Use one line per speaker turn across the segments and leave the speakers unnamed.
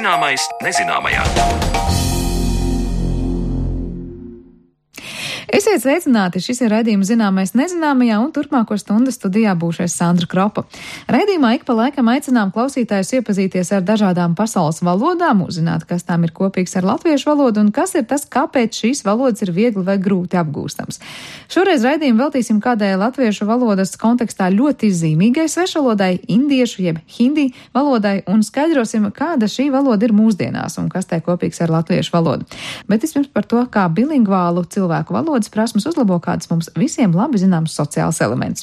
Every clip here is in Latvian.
Zināmais nezināmajā.
Esiet sveicināti! Šis ir raidījums Zināmais nezināmajā, un turpmāko stundu studijā būšais Sandra Kropa. Raidījumā ik pa laikam aicinām klausītājus iepazīties ar dažādām pasaules valodām, uzzināt, kas tām ir kopīgs ar latviešu valodu un kas ir tas, kāpēc šīs valodas ir viegli vai grūti apgūstams. Šoreiz raidījumu veltīsim kādai latviešu valodas kontekstā ļoti zīmīgai svešvalodai, indiešu jeb hindi valodai, un skaidrosim, kāda šī valoda ir mūsdienās un kas tai kopīgs ar latviešu valodu. Bet vispirms par to, kā bilingvālu cilvēku valodas prasmes uzlabo kāds mums visiem labi zināms sociāls elements.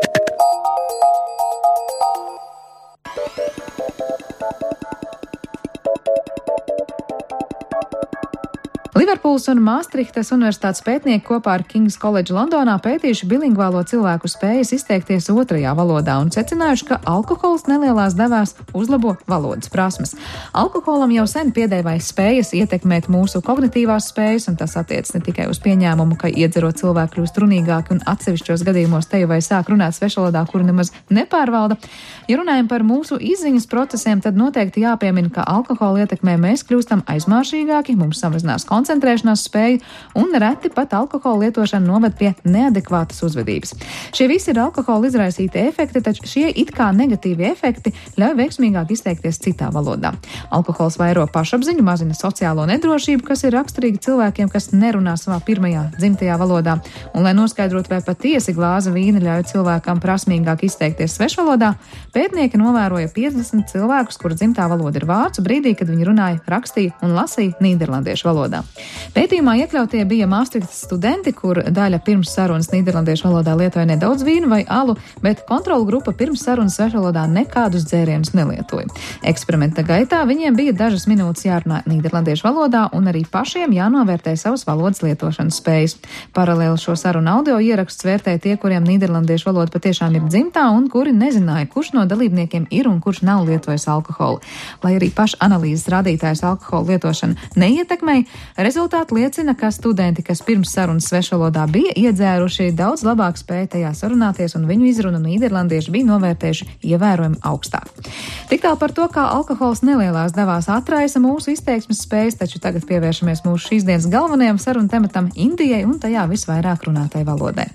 Liverpūles un Māstrihtas universitātes pētnieki kopā ar King's College Londonā pētījuši bilingvālo cilvēku spējas izteikties otrajā valodā un secinājuši, ka alkohols nelielās devās uzlabo valodas prasmes. Alkoholam jau sen piedēvājas spējas ietekmēt mūsu kognitīvās spējas, un tas attiec ne tikai uz pieņēmumu, ka iedzerot cilvēku kļūst runīgāki un atsevišķos gadījumos teju vai sāk runāt svešvalodā, kuru nemaz nepārvalda. Ja runājam par mūsu izziņas procesiem, tad noteikti jāpiemina, ka alkohola ietekmē mēs kļūstam aizmāršīgāki, mums samazinās koncentrēšanās spēju, un reti pat alkohola lietošana noved pie neadekvātas uzvedības. Šie visi ir alkohola izraisīti efekti, taču šie it kā negatīvi efekti ļauj veiksmīgāk izteikties citā valodā. Alkohols vairo pašapziņu, mazina sociālo nedrošību, kas ir raksturīga cilvēkiem, kas nerunā savā pirmajā dzimtajā valodā. Un, lai noskaidrotu, vai patiesi glāze vīna ļauj cilvēkam prasmīgāk izteikties svešvalodā, pētnieki novēroja 50 cilvēkus, kuru dzimtā valoda ir vācu, brīdī, kad viņi runāja, rakstīja un lasīja nīderlandiešu valodā. Pētījumā iekļautie bija Maastrichtas studenti, kur daļa pirms sarunas nīderlandiešu valodā lietoja nedaudz vīnu vai alu, bet kontrolu grupa pirms sarunas svešvalodā nekādus dzērienus nelietoja. Eksperimenta gaitā viņiem bija dažas minūtes jārunā nīderlandiešu valodā un arī pašiem jānovērtē savas valodas lietošanas spējas. Paralēli šo sarunu audio ierakstus vērtēja tie, kuriem nīderlandiešu valoda patiešām ir dzimtā un kuri nezināja, kurš no dalībniekiem ir un kurš nav lietojis alkoholu. Lai arī pašanalīzes rādītājs alkohola lietošana neietekmēja, rezultāti liecina, ka studenti, kas pirms sarunas svešvalodā bija iedzēruši, daudz labāk spēja tajā sarunāties, un viņu izrunu nīderlandieši bija novērtējuši ievērojami augstāk. Tik tālu par to, kā alkohols nelielās devās atraisa mūsu izteiksmes spējas, taču tagad pievēršamies mūsu šīs dienas galvenajam sarunu tematam Indijai un tajā visvairāk runātai valodai.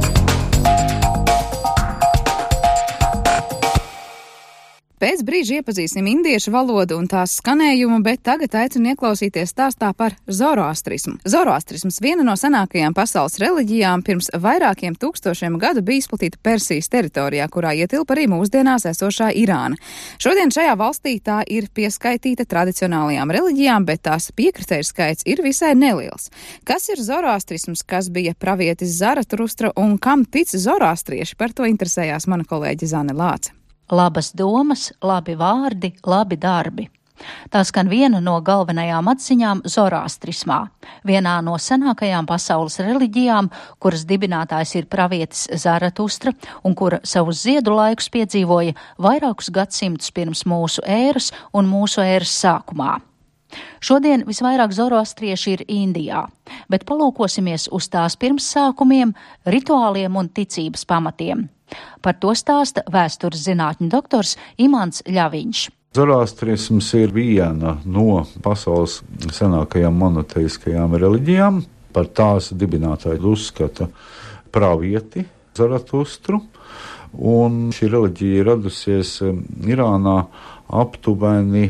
Pēc brīža iepazīsim indiešu valodu un tās skanējumu, bet tagad aicinu ieklausīties stāstā par zoroastrismu. Zoroastrisms, viena no senākajām pasaules reliģijām, pirms vairākiem tūkstošiem gadu bija izplatīta Persijas teritorijā, kurā ietilpa arī mūsdienās esošā Irāna. Šodien šajā valstī tā ir pieskaitīta tradicionālajām reliģijām, bet tās piekritēju skaits ir visai neliels. Kas ir zoroastrisms, kas bija pravietis Zaratustra un kam tic zoroastrieši? Par to interesējās mana kolēģe Zane Lāce.
Labas domas, labi vārdi, labi darbi. Tā skan viena no galvenajām atziņām zoroastrismā, vienā no senākajām pasaules reliģijām, kuras dibinātājs ir pravietis Zaratustra un kura savus ziedu laikus piedzīvoja vairākus gadsimtus pirms mūsu ēras un mūsu ēras sākumā. Šodien visvairāk zoroastrieši ir Indijā, bet palūkosimies uz tās pirmssākumiem, rituāliem un ticības pamatiem. Par to stāsta vēstures zinātņu doktors Imants Ļaviņš.
Zoroastrisms ir viena no pasaules senākajām monoteiskajām reliģijām. Par tās dibinātāju uzskata pravieti Zaratustru, un šī reliģija ir radusies Irānā aptuveni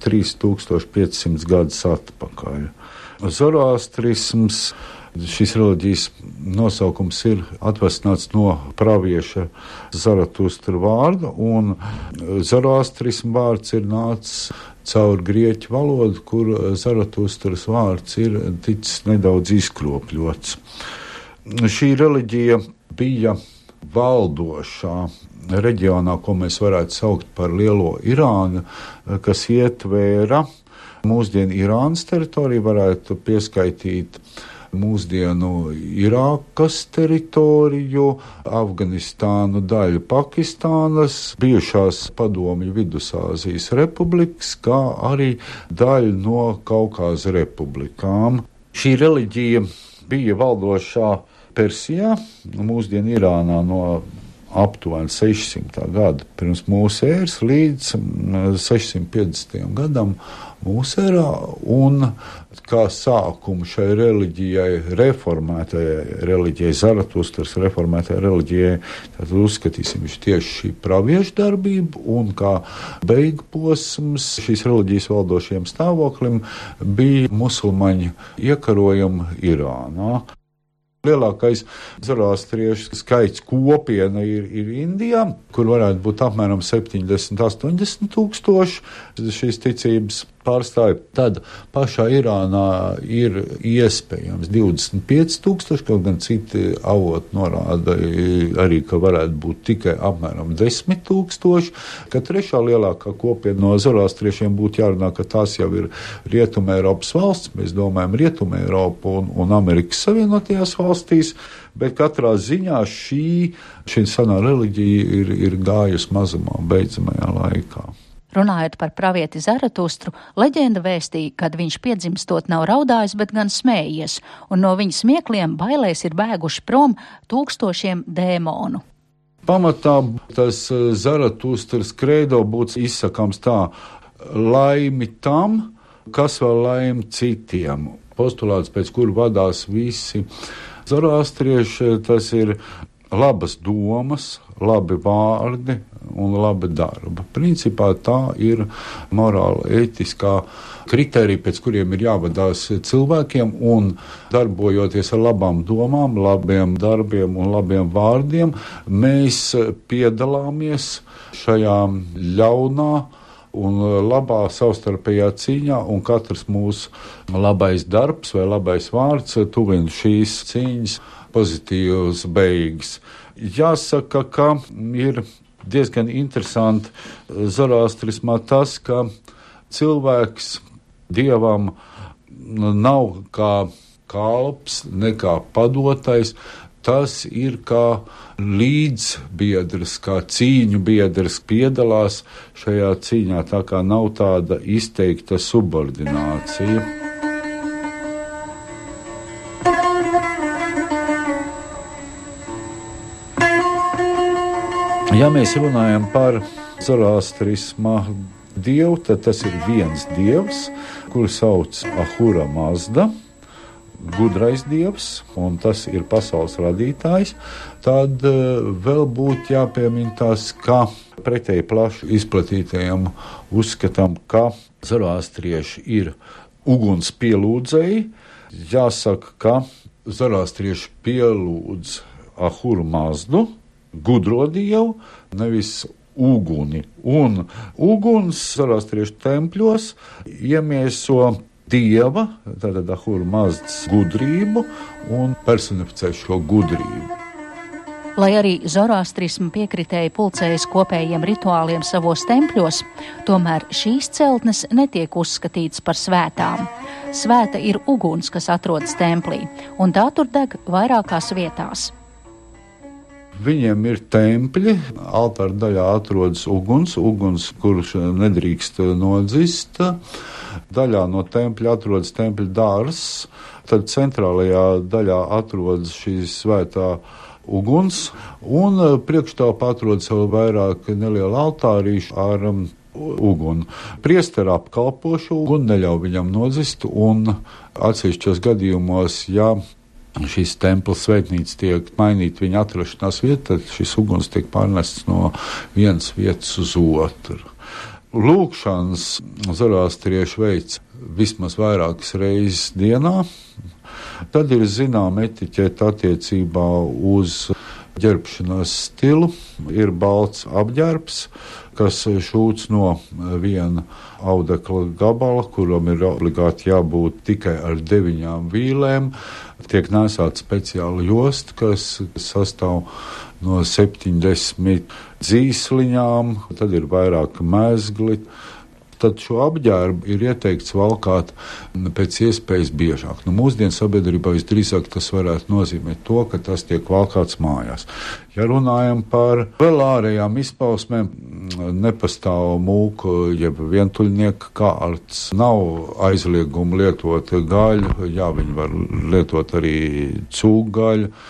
3500 gadus atpakaļ. Zoroastrisms, šīs reliģijas nosaukums ir atvesināts no pravieša Zaratustra vārda, un zoroastrismu vārds ir nācis caur grieķu valodu, kur Zaratustras vārds ir ticis nedaudz izkropļots. Šī reliģija bija valdošā reģionā, ko mēs varētu saukt par Lielo Irānu, kas ietvēra mūsdienu Irānas teritoriju, varētu pieskaitīt mūsdienu Irākas teritoriju, Afganistānu, daļu Pakistānas, bijušās padomju Vidusāzijas republikas, kā arī daļu no Kaukāza republikām. Šī reliģija bija valdošā Persijā, mūsdienu Irānā no aptuveni 600. Gada pirms mūsu ēras līdz 650. gadam mūsu ērā, un kā sākumu šai reliģijai, reformētajai reliģijai, Zaratustras reformētajai reliģijai, tad uzskatīsim tieši šī praviešu darbība, un kā beigu posms šīs reliģijas valdošajam stāvoklim bija musulmaņu iekarojumi Irānā. Lielākais zoroastriešu skaits kopiena ir Indijā, kur varētu būt apmēram 70–80 tūkstoši šīs ticības pārstāvji. Tad pašā Irānā ir iespējams 25 tūkstoši, kaut gan citi avoti norāda arī, ka varētu būt tikai apmēram 10 tūkstoši, ka trešā lielākā kopiena no zoroastriešiem būtu jārunā, ka tās jau ir Rietuma Eiropas valsts, mēs domājam Rietuma Eiropu un Amerikas Savienotajās valstīs, bet katrā ziņā šī senā reliģija ir gājusi mazumā beidzamajā laikā.
Runājot par pravieti Zaratustru, leģenda vēstīja, kad viņš piedzimstot nav raudājis, bet gan smējies, un no viņa smiekliem bailēs ir bēguši prom tūkstošiem dēmonu.
Pamatā tas Zaratustras kredo būtu izsakāms tā: laimi tam, kas vēl laimi citiem. Postulāts, pēc kura vadās visi zoroastrieši, tas ir labas domas, labi vārdi un labi darba. Principā tā ir morāla, ētiskā kritērija, pēc kuriem ir jāvadās cilvēkiem, un darbojoties ar labām domām, labiem darbiem un labiem vārdiem, mēs piedalāmies šajā ļaunā un labā savstarpējā cīņā, un katrs mūsu labais darbs vai labais vārds tuvina šīs cīņas pozitīvas beigas. Jāsaka, ka ir diezgan interesanti zoroastrismā tas, ka cilvēks dievam nav kā kalps, ne kā padotais, tas ir kā līdzbiedrs, kā cīņu biedrs, piedalās šajā cīņā, tā kā nav tāda izteikta subordinācija. Ja mēs runājam par zoroastrisma dievu, tad tas ir viens dievs, kuru sauc Ahura Mazda, gudrais dievs, un tas ir pasaules radītājs. Tad vēl būtu jāpiemina tas, ka pretēji plaši izplatītajam uzskatam, ka zoroastrieši ir uguns pielūdzēji. Jāsaka, ka zoroastrieši pielūdz Ahuru Mazdu, gudro dievu, nevis uguni. Un uguns zoroastriešu tempļos iemieso dieva, tātad Ahura Mazdas gudrību, un personificē šo gudrību.
Lai arī zoroastrismu piekritēji pulcējas kopējiem rituāliem savos tempļos, tomēr šīs celtnes netiek uzskatītas par svētām. Svēta ir uguns, kas atrodas templī, un tā tur deg vairākās vietās.
Viņiem ir tempļi, altāra daļā atrodas uguns, kurš nedrīkst nodzist. Daļā no tempļa atrodas tempļa dārzs, tad centrālajā daļā atrodas šīs svētā uguns, un priekštāpā atrodas vēl vairāk neliela altārīša ar uguni. Priesteri apkalpo šo uguni, neļauj viņam nodzist, un atsevišķos gadījumos, ja šīs templa svētnīca tiek mainīta viņa atrašanās vieta, tad šis uguns tiek pārnests no vienas vietas uz otru. Lūkšanas zoroastrieši veic vismaz vairākas reizes dienā. Tad ir zināma etiķeta attiecībā uz ģērbšanās stilu. Ir balts apģērbs, kas šūts no viena audekla gabala, kuram ir obligāti jābūt tikai ar 9 vīlēm. Tiek nēsāta speciāla josta, kas sastāv no 70 dzīsliņām, tad ir vairāk mezgli. Tad šo apģērbu ir ieteikts valkāt pēc iespējas biežāk. Mūsdienu sabiedrībā visdrīzāk tas varētu nozīmēt to, ka tas tiek valkāts mājās. Ja runājam par vēl ārējām izpausmēm, nepastāv mūku, jeb vientuļnieka kārts, nav aizlieguma lietot gaļu, jā, viņi var lietot arī cūgaļu.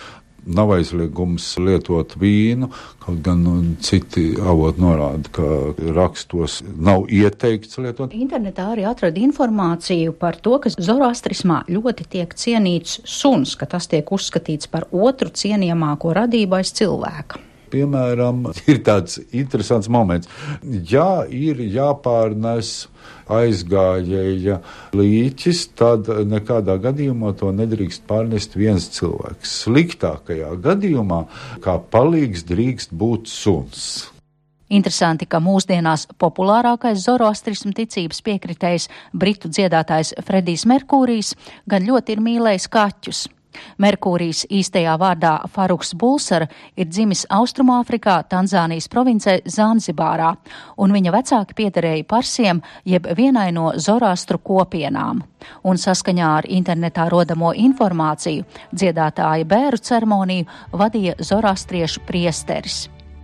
nav aizliegums lietot vīnu, kaut gan citi avoti norāda, ka rakstos nav ieteikts lietot.
Internetā arī atrada informāciju par to, ka zoroastrismā ļoti tiek cienīts suns, ka tas tiek uzskatīts par otru cienījamāko radību aiz cilvēka.
Piemēram, ir tāds interesants moments. Ja ir jāpārnes aizgājēja līķis, tad nekādā gadījumā to nedrīkst pārnest viens cilvēks. Sliktākajā gadījumā, kā palīgs, drīkst būt suns.
Interesanti, ka mūsdienās populārākais zoroastrismu ticības piekritējs, britu dziedātājs Fredijs Merkūrijs, gan ļoti ir mīlējis kaķus. Merkūrijs īstajā vārdā Faruks Bulsara ir dzimis Austrumāfrikā, Tanzānijas provincē Zanzibārā, un viņa vecāki piederēja parsiem, jeb vienai no zoroastru kopienām. Un saskaņā ar internetā rodamo informāciju dziedātāja bēru ceremoniju vadīja zoroastriešu priesteris.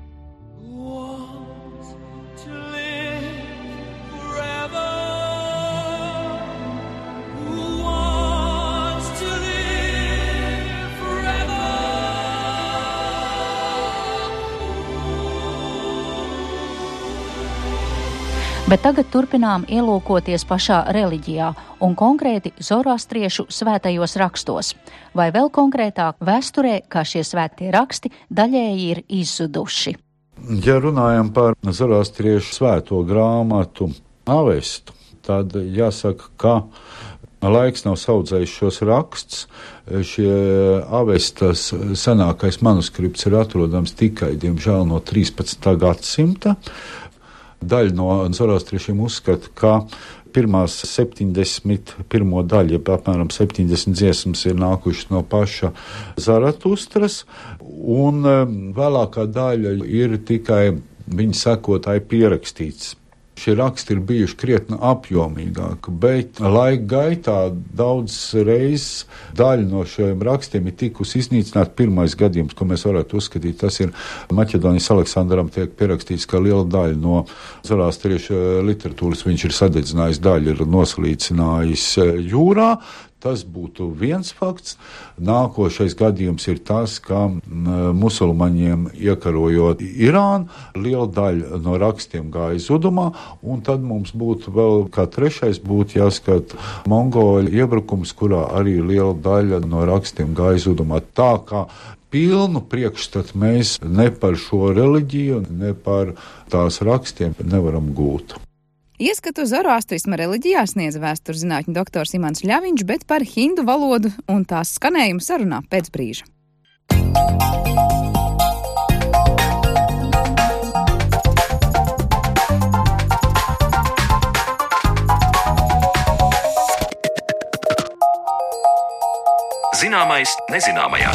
Bet tagad turpinām ielūkoties pašā reliģijā un konkrēti zoroastriešu svētajos rakstos, vai vēl konkrētāk vēsturē, kā šie svētie raksti daļēji ir izzuduši.
Ja runājam par zoroastriešu svēto grāmatu Avestu, tad jāsaka, ka laiks nav saudzējis šos rakstus. Šie Avestas senākais manuskripts ir atrodams tikai, diemžēl, no 13. gadsimta. Daļa no zoroastriešiem uzskata, ka pirmās 71. daļa, apmēram 70 dziesmas, ir nākušas no paša Zaratustras, un vēlākā daļa ir tikai viņa sekotāji pierakstīts. Šie raksti ir bijuši krietni apjomīgāki, bet laika gaitā daudz reizes daļa no šiem rakstiem ir tikusi iznīcināta. Pirmais gadījums, ko mēs varētu uzskatīt, tas ir Maķedonijas Aleksandram tiek pierakstīts, ka liela daļa no zoroastriešu literatūras viņš ir sadedzinājis, daļa ir noslīcinājis jūrā. Tas būtu viens fakts. Nākošais gadījums ir tas, ka musulmaņiem iekarojot Irānu, liela daļa no rakstiem gāja zudumā, un tad mums būtu vēl kā trešais būtu jāskat mongoļu iebrukums, kurā arī liela daļa no rakstiem gāja zudumā. Tā kā pilnu priekšstatu mēs ne par šo reliģiju, ne par tās rakstiem nevaram gūt.
Ieskatu zoroastrisma reliģijā sniedza vēsturzinātņu doktors Imants Ļaviņš, bet par hindu valodu un tās skanējumu sarunā pēc brīža.
Zināmais nezināmajā.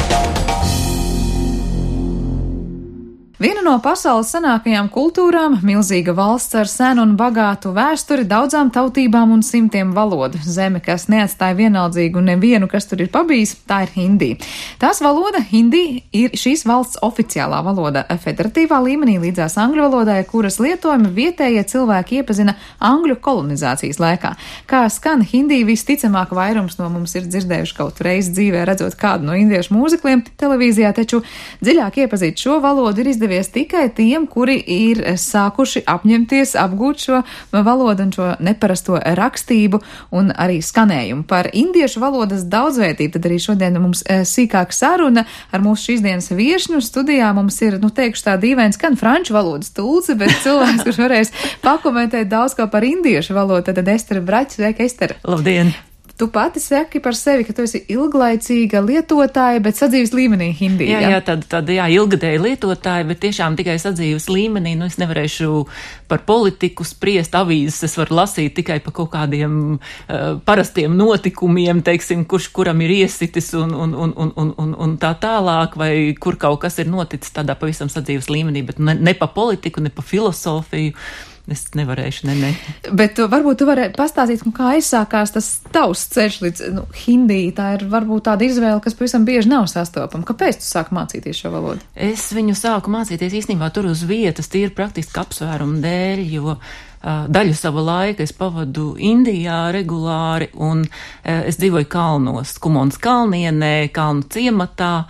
Viena no pasaules senākajām kultūrām, milzīga valsts ar senu un bagātu vēsturi, daudzām tautībām un simtiem valodu. Zeme, kas neatstāja vienaldzīgu nevienu, kas tur ir pabijis, tā ir hindi. Tās valoda, hindi, ir šīs valsts oficiālā valoda federatīvā līmenī līdzās angļu valodai, kuras lietojumi vietējie cilvēki iepazina angļu kolonizācijas laikā. Kā skan hindi, visticamāk vairums no mums ir dzirdējuši kaut reizi dzīvē, redzot kādu no indiešu mūzikliem televīzijā, taču dziļāk iepazīt šo valodu ir izdevies tikai tiem, kuri ir sākuši apņemties apgūt šo valodu un šo neparasto rakstību un arī skanējumu. Par indiešu valodas daudzveidību tad arī šodien mums sīkāk saruna ar mūsu šīs dienas viešņu. Studijā mums ir, teikšu tā dīvains, gan franču valodas tulce, bet cilvēks, kurš varēs pakomentēt daudz ko par indiešu valodu, tad Estere Braķa. Sveika, Estere!
Labdien!
Tu pati saki par sevi, ka tu esi ilglaicīga lietotāja, bet sadzīves līmenī hindi.
Jā, tāda ilgadēja lietotāja, bet tiešām tikai sadzīves līmenī. Es nevarēšu par politiku spriest, avīzes es varu lasīt tikai par kaut kādiem parastiem notikumiem, teiksim, kurš kuram ir iesitis un tā tālāk, vai kur kaut kas ir noticis tādā pavisam sadzīves līmenī, bet ne pa politiku, ne pa filosofiju. Es nevarēšu, ne.
Bet varbūt tu vari pastāstīt, kā aizsākās tas tavs ceļš līdz hindi. Tā ir varbūt tāda izvēle, kas pavisam bieži nav sastopama. Kāpēc tu sāki mācīties šo valodu?
Es viņu sāku mācīties īstenībā tur uz vietas, tīri praktiski apsvērumu dēļ, jo daļu sava laika es pavadu Indijā regulāri, un es dzīvoju kalnos, Kumonas kalnienē, kalnu ciematā.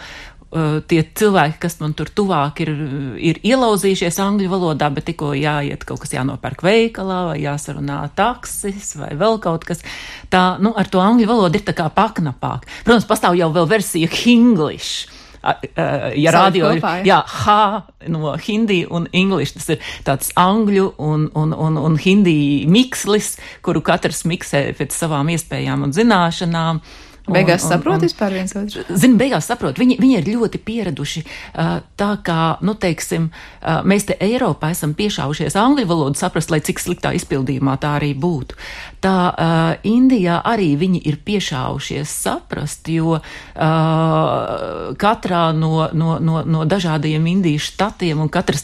tie cilvēki, kas man tur tuvāk ir ielauzījušies angļu valodā, bet tikko jāiet kaut kas jānopērk veikalā, vai jāsarunā taksis, vai vēl kaut kas. Tā, ar to angļu valodu ir tā kā paknapāk. Protams, pastāv jau vēl versija Hinglish. Ja radio ir, H no hindi un English, tas ir tāds angļu un hindi mikslis, kuru katrs miksē pēc savām iespējām un zināšanām.
Beigās saprot vispār viens otru?
Zinu, beigās saprot. Viņi ir ļoti pieraduši, tā kā, teiksim, mēs te Eiropā esam piešāvušies angļu valodu saprast, lai cik sliktā izpildījumā tā arī būtu. Tā Indijā arī viņi ir piešāvušies saprast, jo katrā no dažādiem Indijas štatiem un katras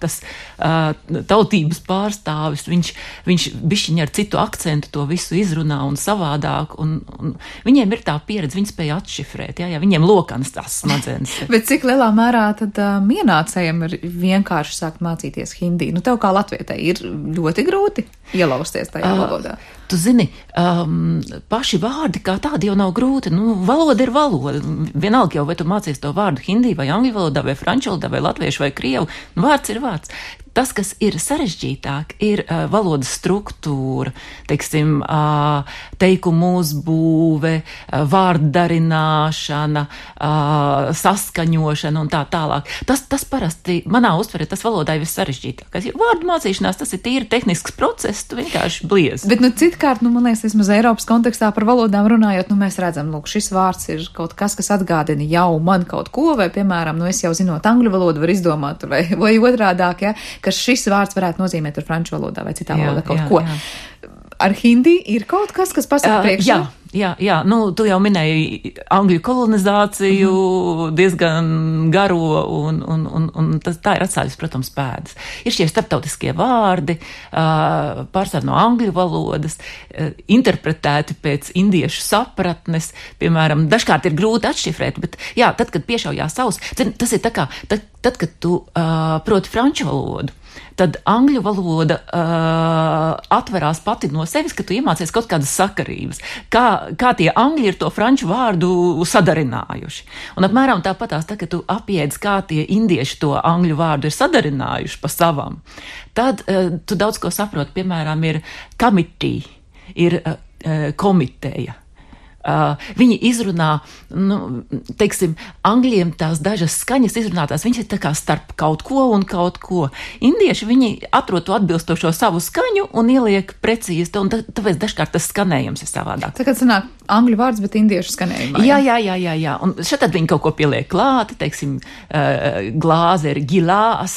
tautības pārstāvis, viņš bišķiņ ar citu akcentu to visu izrunā un savādāk, un viņiem ir tā pieredze, viņi spēja atšifrēt, jā, viņiem lokanas tās smadzenes.
Bet cik lielā mērā tad ienācējiem ir vienkārši sākt mācīties hindi? Tev kā latvietai ir ļoti grūti ielausties tajā valodā.
Tu zini, paši vārdi kā tādi jau nav grūti. Valoda ir valoda. Vienalga jau, vai tu mācies to vārdu hindi vai angļu valodā, vai franču valodā, vai latviešu, vai krievu. Vārds ir vārds. Tas, kas ir sarežģītāk, ir valodas struktūra, teiksim, teikumu uzbūve, vārddarināšana, saskaņošana un tā tālāk. Tas parasti manā uztverē, tas valodā ir vissarežģītākais. Jo vārdu mācīšanās, tas ir tīri tehnisks process, tu vienkārši bliez.
Bet citkārt, man liekas, vismaz Eiropas kontekstā par valodām runājot, mēs redzam, šis vārds ir kaut kas atgādina jau man kaut ko, vai, piemēram, es jau zinot angļu valodu var izdomāt, vai otrādāk, ja, ka šis vārds varētu nozīmēt ar franču valodā vai citā valodā kaut ko. Jā. Ar hindi ir kaut kas pasaka priekšā?
Jā. Tu jau minēji angļu kolonizāciju, diezgan garo, un tā ir atstājusi, protams, pēdas. Ir šie starptautiskie vārdi, pārstāv no angļu valodas, interpretēti pēc indiešu sapratnes, piemēram, dažkārt ir grūti atšifrēt, bet jā, tad, kad piešaujās savus, tas ir tā kā, tad, kad tu proti franču valodu, tad angļu valoda atverās pati no sevis, ka tu iemācies kaut kādas sakarības. Kā tie angļi ir to franču vārdu sadarinājuši. Un apmēram tāpatās, kad tu apjēdz, kā tie indieši to angļu vārdu ir sadarinājuši pa savam, tad tu daudz ko saproti. Piemēram, ir committee, ir komiteja. Viņi izrunā, teiksim, angļiem tās dažas skaņas izrunātās, viņas ir tā kā starp kaut ko un kaut ko. Indieši, viņi atrod to atbilstošo savu skaņu un ieliek precīzi to, un tāpēc dažkārt tas skanējums ir savādāk.
Tā kā sanāk angļu vārds, bet indiešu skanējumā.
Jā. Un šeit tad viņi kaut ko pieliek klāti, teiksim, glāze ir gilās,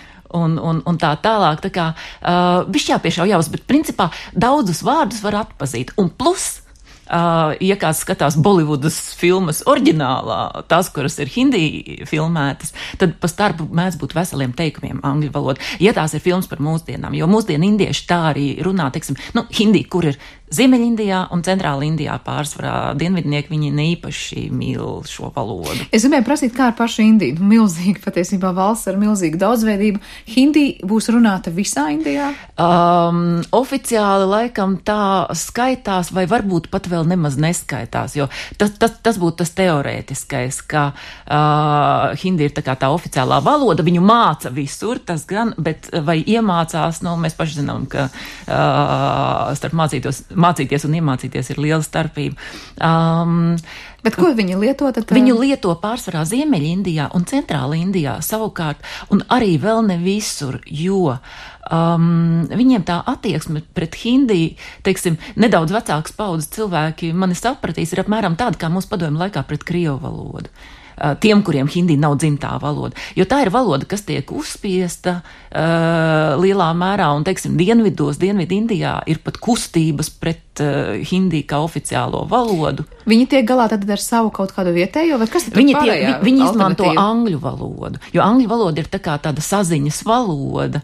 un tā tālāk, tā kā višķi jāpiešaujās, bet principā daudzus vārdus var atpazīt. Un plus, ja kāds skatās Bolivudas filmas oriģinālā, tās, kuras ir hindi filmētas, tad pa starpu mēdz būt veseliem teikumiem angļu valoda. Ja tās ir filmas par mūsdienām, jo mūsdienu indieši tā arī runā, teiksim, hindi, kur ir Ziemeļindijā un Centrāla Indijā pārsvarā dienvidnieki, viņi neīpaši mīl šo valodu.
Es gribēju prasīt, kā ar pašu Indiju. Milzīgi patiesībā valsts ar milzīgu daudzveidību. Hindi būs runāta visā Indijā?
Oficiāli laikam tā skaitās, vai varbūt pat vēl nemaz neskaitās, jo tas būtu tas teorētiskais, ka hindi ir tā oficiālā valoda, viņu māca visur, tas gan, bet vai iemācās, mēs paši zinām, ka starp mācīties un iemācīties ir liela starpība.
Bet ko viņi lieto tad?
Viņu lieto pārsvarā Ziemeļindijā un Centrāla Indijā savukārt, un arī vēl ne visur, jo viņiem tā attieksme pret hindi, teiksim, nedaudz vecākas paudzes cilvēki mani sapratīs, ir apmēram tāda, kā mūsu padomju laikā pret krievu valodu. Tiem, kuriem hindi nav dzimtā valoda. Jo tā ir valoda, kas tiek uzspiesta lielā mērā, un, teiksim, Dienvidindijā ir pat kustības pret hindi kā oficiālo valodu.
Viņi tiek galā tad ar savu kaut kādu vietējo, vai kas tad pārējā?
Viņi izmanto angļu valodu, jo angļu valoda ir tāda saziņas valoda,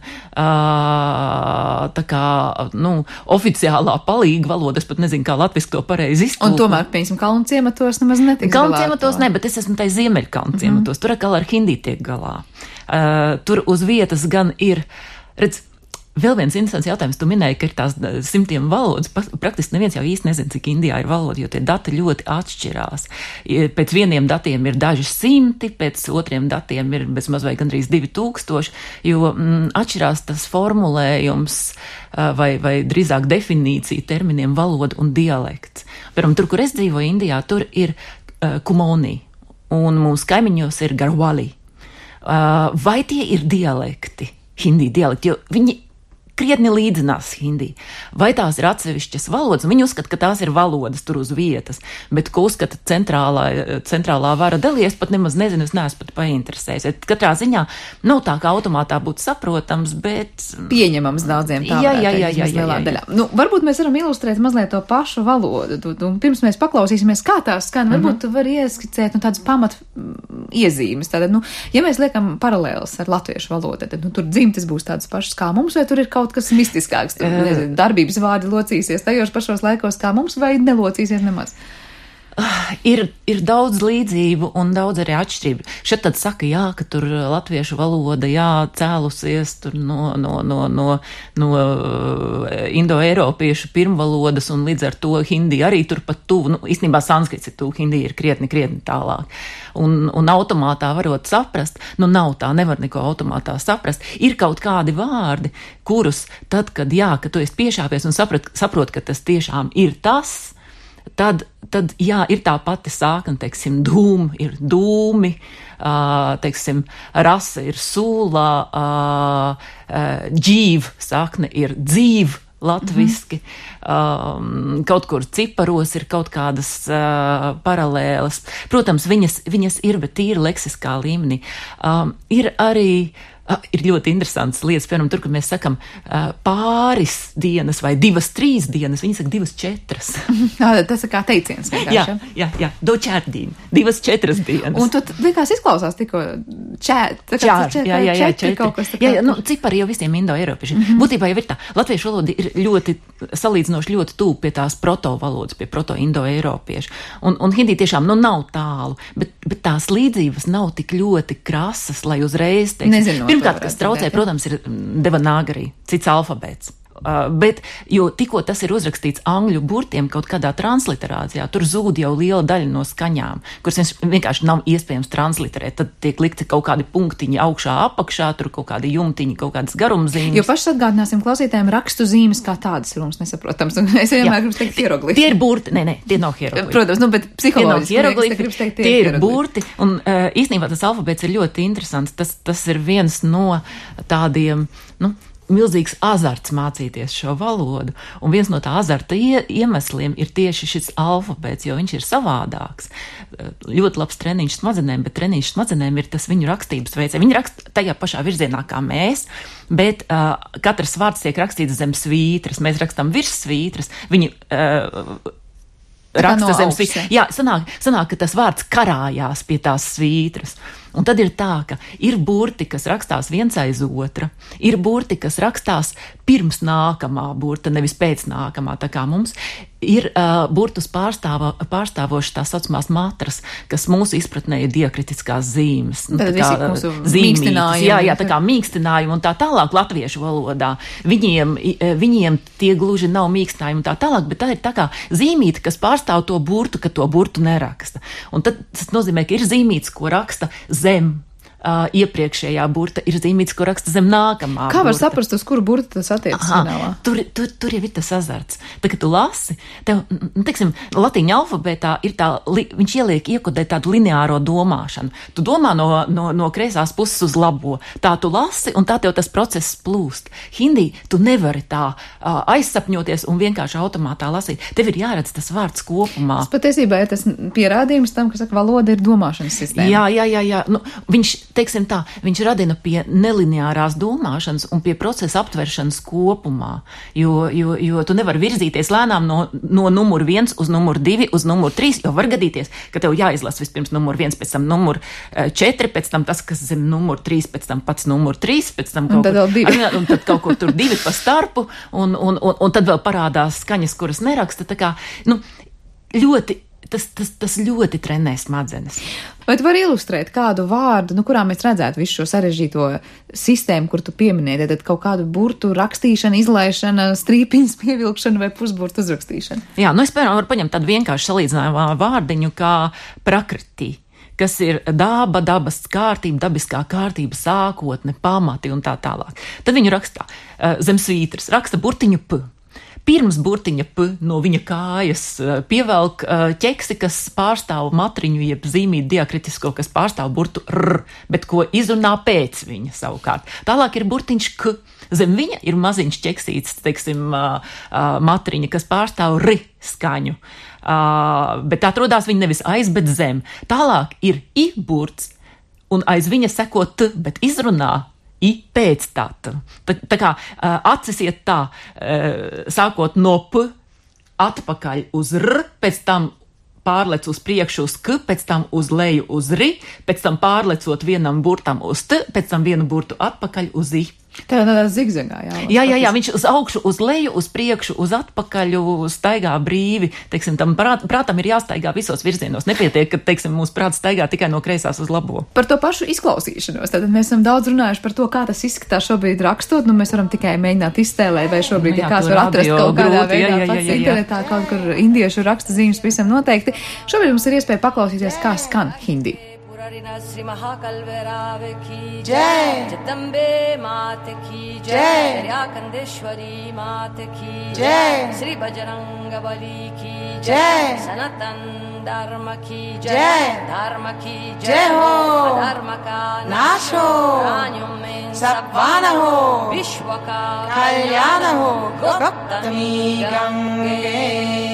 oficiālā palīga valoda, es pat nezinu, kā latviski to pareizi iztulko.
Un tomēr, piemēram, kalnu ciematos nemaz netiks galā.
Kalnu ciematos ne, bet es esmu tai Ziemeļkalnu ciematos, tur atkal ar hindi tiek galā. Tur uz vietas gan ir, redz, Vēl viens interesants jautājums. Tu minēji, ka ir tās 100 valodas. Praktiski neviens jau īsti nezina, cik Indijā ir valoda, jo tie dati ļoti atšķirās. Pēc vieniem datiem ir daži 100, pēc otriem datiem ir bezmaz vai gandrīz 2000, jo atšķirās tas formulējums vai drīzāk definīcija terminiem valoda un dialekts. Piemēram, tur, kur es dzīvoju Indijā, tur ir kumoni, un mūsu kaimiņos ir garvali. Vai tie ir dialekti? Hindi dialekti, jo viņi krietni līdzinās hindi. Vai tās ir atsevišķas valodas? Viņi uzskata, ka tās ir valodas tur uz vietas, bet ko uzskata centrālā vara dalies, pat nemaz nezinu, es neesmu pat painteresējies. Katrā ziņā nav tā, kā automātā būtu saprotams, bet
pieņemams daudziem tā lielā daļā. Nu, varbūt mēs varam ilustrēt mazliet to pašu valodu. Pirms mēs paklausīsimies, kā tās skan, varbūt tu vari ieskicēt tādas pamat iezīmes. Tātad, ja mēs liekam paralēlas ar latviešu valodu, tad tur dzimtes būs tādas pašas kā mums, vai tur ir kaut kas mistiskāks, tur, nezinu, darbības vārdi locīsies tajos pašos laikos kā mums, vai nelocīsies nemaz?
Ir daudz līdzību un daudz arī atšķirību. Šeit tad saka, jā, ka tur latviešu valoda, jā, cēlusies tur no indoeiropiešu pirmvalodas, un līdz ar to hindi arī tur pat tuvu, īstenībā sanskrits ir tuvu, hindi ir krietni tālāk. Un automātā varot saprast, nav tā, nevar neko automātā saprast. Ir kaut kādi vārdi, kurus tad, kad tu esi piešāpies un saprot, ka tas tiešām ir tas, tad jā, ir tā pati sākne, teiksim, ir dūmi, teiksim, rasa ir sūlā, dzīv sākne ir dzīv latviski, kaut kur ciparos ir kaut kādas paralēlas. Protams, viņas ir, bet tīri leksiskā līmenī. Ir arī ir ļoti interesants lietas, piemēram, tur, kad mēs sakam pāris dienas vai 2-3 dienas, viņi saka 2-4.
Tas ir kā teiciens.
Jā, dočārdīni, 2-4 dienas.
Un tu likās izklausās tikko čērt kaut kas tā kā.
Jā, cipari jau visiem indoeiropiešiem. Būtībā jau ir tā, latviešu valoda ir ļoti salīdzinoši ļoti tuvu pie tās proto-valodas, pie proto-indoeiropiešu. Un hindi tiešām, nav tālu, bet tās līdzības nav tik ļoti krasas, lai uzreiz, teiksim, pirmkārt, kas traucē, protams, ir devanāgari, cits alfabēts. Bet, jo tikko tas ir uzrakstīts angļu burtiem kaut kādā transliterācijā, tur zūd jau liela daļa no skaņām, kuras vienkārši nav iespējams transliterēt. Tad tiek likti kaut kādi punktiņi augšā, apakšā, tur kaut kādi jumtiņi, kaut kādas garumzīmes.
Jo pašas atgādināsim klausītājiem, rakstu zīmes kā tādas ir mums nesaprotams. Es vienmēr gribu teikt hieroglifi.
Tie ir burti, tie nav hieroglifi.
Protams, bet psiholoģiski
tie ir burti, un īstenībā tas alfabēts ir ļoti interesants. Tas ir viens no tādiem, milzīgs azarts mācīties šo valodu, un viens no tā azarta iemesliem ir tieši šis alfabēts, jo viņš ir savādāks. Ļoti labs treniņš smadzenēm, bet treniņš smadzenēm ir tas viņu rakstības veids. Viņi raksta tajā pašā virzienā kā mēs, bet katrs vārds tiek rakstīts zem svītras. Mēs rakstam virs svītras, viņi raksta zem svītras. Jā, sanāk, ka tas vārds karājās pie tās svītras. Un tad ir tā, ka ir burti, kas rakstās viens aiz otra, ir burti, kas rakstās pirms nākamā burta, nevis pēc nākamā, tā kā mums ir burtus pārstāvoši tās saucamās matras, kas mūsu izpratnē ir diakritiskās zīmes.
Tad visi mūsu mīkstinājumi.
Jā, tā kā mīkstinājumi un tā tālāk latviešu valodā. Viņiem tie gluži nav mīkstinājumi un tā tālāk, bet tā ir tā kā zīmīte, kas pārstāv to burtu, ka to burtu neraksta. Un tad tas nozīmē, ka ir zīmītes, ko raksta zem iepriekšējā burta, ir zīmīts, ko raksta zem nākamā
burta. Kā var saprast, uz kuru burtu tas attiecas finālā?
Tur jau ir tas azarts. Tā, kad tu lasi, tev, teiksim, latīņu alfabētā ir viņš iekodē tādu lineāro domāšanu. Tu domā no kreisās puses uz labo. Tā tu lasi, un tā tev tas process plūst. Hindi tu nevari tā aizsapņoties un vienkārši automātā lasīt. Tev ir jāredz tas vārds kopumā.
Tas patiesībā ir tas pierādījums tam, ka saka, valoda ir domāšanas sistēma.
Jā. Viņš radina pie nelineārās domāšanas un pie procesa aptveršanas kopumā, jo tu nevari virzīties lēnām no numuru 1 uz numuru 2 uz numuru 3, jo var gadīties, ka tev jāizlas vispirms numuru 1, pēc tam numuru 4, pēc tam tas, kas zem numuru 3, pēc tam pats numuru 3, pēc tam un tad kaut kur tur 2 pa starpu, un tad vēl parādās skaņas, kuras neraksta, tā kā, ļoti tas ļoti trenē smadzenes.
Vai tu vari ilustrēt kādu vārdu, kurā mēs redzētu visu šo sarežģīto sistēmu, kur tu pieminēji, tad kaut kādu burtu rakstīšanu, izlaišanu, strīpiņas pievilkšanu vai pusburtu uzrakstīšanu?
Jā, es piemēram varu paņemt tādu vienkāršu salīdzinājumu vārdiņu kā prakriti, kas ir daba, dabas kārtība, dabiskā kārtība, sākotne, pamati un tā tālāk. Tad viņu rakstā zem svītras, raksta burtiņu P. Pirms burtiņa P no viņa kājas pievelk ķeksi, kas pārstāv matriņu, jeb zīmīti diakritisko, kas pārstāv burtu R, bet ko izrunā pēc viņa savukārt. Tālāk ir burtiņš K. Zem viņa ir maziņš ķeksīts, teiksim, matriņa, kas pārstāv R skaņu. Bet atrodās viņa nevis aiz, bet zem. Tālāk ir I burts, un aiz viņa seko T, bet izrunā I pēc tā. Tā kā acis iet tā, sākot no P, atpakaļ uz R, pēc tam pārlec uz priekšu uz K, pēc tam uz leju uz R, pēc tam pārlecot vienam burtam uz T, pēc tam vienu burtu atpakaļ uz I.
Tādā zigzagā, jā.
Jā, viņš uz augšu, uz leju, uz priekšu, uz atpakaļ, staigā brīvi. Teiksim, tam prātam ir jāstaigā visos virzienos. Nepietiek, ka, teiksim, mūsu prāts staigā tikai no kreisās uz labo.
Par to pašu izklausīšanos. Tad mēs esam daudz runājuši par to, kā tas izskatās šobrīd rakstot. Mēs varam tikai mēģināt iztēlēt, vai šobrīd, ja kāds var atrast kaut kādā veidā pats internetā, kaut kur indiešu raksta zīmes visam noteikti. Šobrīd mums ir iespēja paklausīties, kā skan hindi.
Shri महाकल्वराव की जय जगदम्बे मात की जय कंदेश्वरी मात की जय श्री बजरंग बली की जय सनातन धर्म की जय हो धर्म का नाश हो प्राणियों में सद्भावना हो विश्व का कल्याण हो गौतमी गंगे